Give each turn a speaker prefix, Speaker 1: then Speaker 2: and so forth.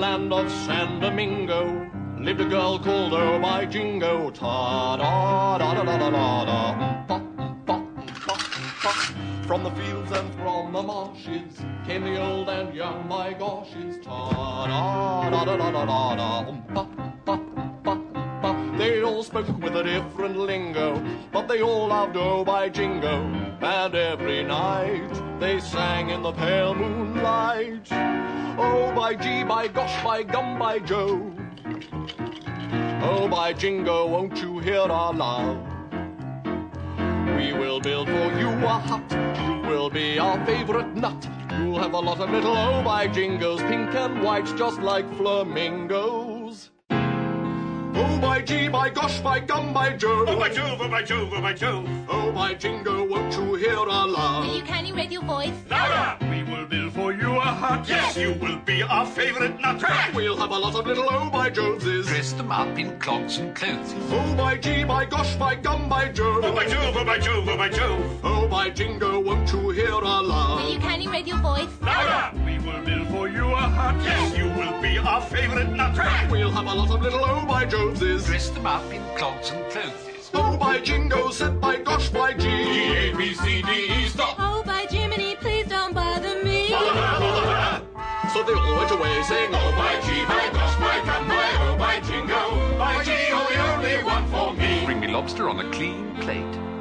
Speaker 1: land of San Domingo lived a girl called Oh My Jingo. Ta-da-da-da-da-da-da-da. From the fields and from the marshes came the old and young, my goshes. Ta-da-da-da-da-da-da. They all spoke with a different lingo, but they all loved Oh My Jingo. And every night they sang in the pale moonlight. Oh, by gee, by gosh, by gum, by Joe. Oh, by Jingo, won't you hear our love? We will build for you a hut. You will be our favorite nut. You'll have a lot of little Oh My Jingos, pink and white, just like flamingos. Oh, by gee, by gosh, by gum, by Joe.
Speaker 2: Oh, by Jove, oh, by Jove, oh, by Jove.
Speaker 1: Oh, by Jingo, won't you hear our love?
Speaker 3: Will you kindly raise your voice?
Speaker 2: Louder! We will build for you a hut. Yes, you will be our favorite nut.
Speaker 1: We'll have a lot of little Oh My Joveses.
Speaker 4: Dress them up in clogs and clothes.
Speaker 1: Oh, by gee, by gosh, by gum, by Joe.
Speaker 2: Oh, by Jove, oh, by Jove, oh, by Jove.
Speaker 1: Oh, by Jingo, won't you hear our love?
Speaker 3: Will you kindly raise your voice?
Speaker 2: Louder! We will build for you a hut. Yes, you will be our favorite nut.
Speaker 1: We'll have a lot of little Oh My Joveses.
Speaker 4: Dress them up in clogs and clothes.
Speaker 1: Oh, by Jingo, said by gosh, by G.
Speaker 2: A, B, C, D, E, stop.
Speaker 3: Oh, by Jiminy, please don't bother me.
Speaker 1: So they all went away saying,
Speaker 2: Oh, by G, by gosh, by gum, by oh, by Jingo. By G, oh, the only one for me.
Speaker 4: Bring me lobster on a clean plate.